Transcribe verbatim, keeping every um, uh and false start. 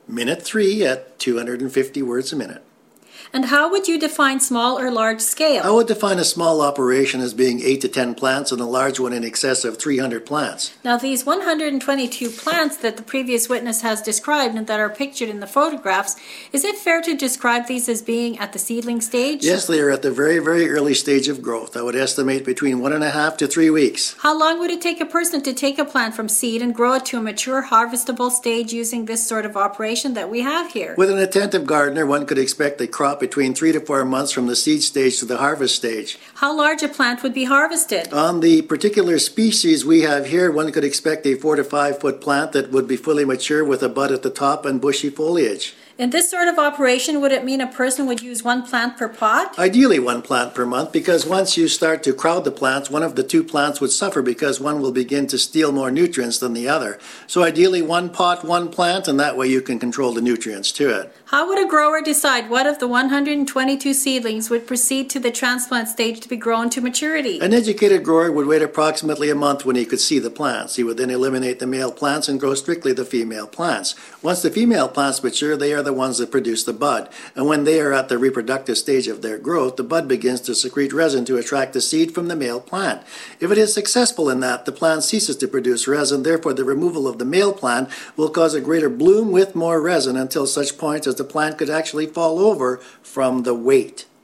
Minute three at two hundred fifty words a minute. And how would you define small or large scale? I would define a small operation as being eight to ten plants and a large one in excess of three hundred plants. Now these one hundred twenty-two plants that the previous witness has described and that are pictured in the photographs, is it fair to describe these as being at the seedling stage? Yes, they are at the very, very early stage of growth. I would estimate between one and a half to three weeks. How long would it take a person to take a plant from seed and grow it to a mature harvestable stage using this sort of operation that we have here? With an attentive gardener, one could expect a crop between three to four months from the seed stage to the harvest stage. How large a plant would be harvested? On the particular species we have here, one could expect a four to five foot plant that would be fully mature with a bud at the top and bushy foliage. In this sort of operation, would it mean a person would use one plant per pot? Ideally one plant per month, because once you start to crowd the plants, one of the two plants would suffer because one will begin to steal more nutrients than the other. So ideally one pot, one plant, and that way you can control the nutrients to it. How would a grower decide what of the one hundred twenty-two seedlings would proceed to the transplant stage to be grown to maturity? An educated grower would wait approximately a month when he could see the plants. He would then eliminate the male plants and grow strictly the female plants. Once the female plants mature, they are the ones that produce the bud. And when they are at the reproductive stage of their growth, the bud begins to secrete resin to attract the seed from the male plant. If it is successful in that, the plant ceases to produce resin. Therefore, the removal of the male plant will cause a greater bloom with more resin until such point as the plant could actually fall over from the weight.